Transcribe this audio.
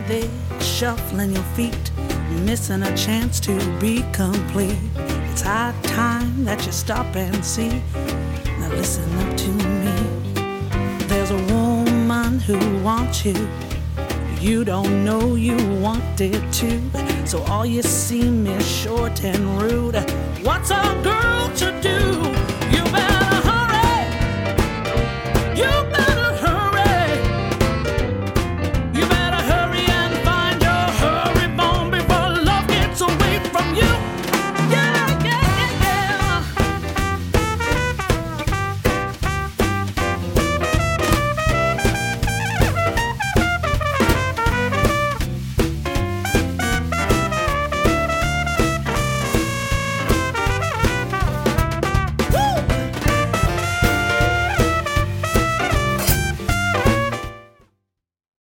there shuffling your feet, missing a chance to be complete. It's high time that you stop and see. Now listen up to me. There's a woman who wants you. You don't know you wanted to, so all you seem is short and rude. What's a girl to do?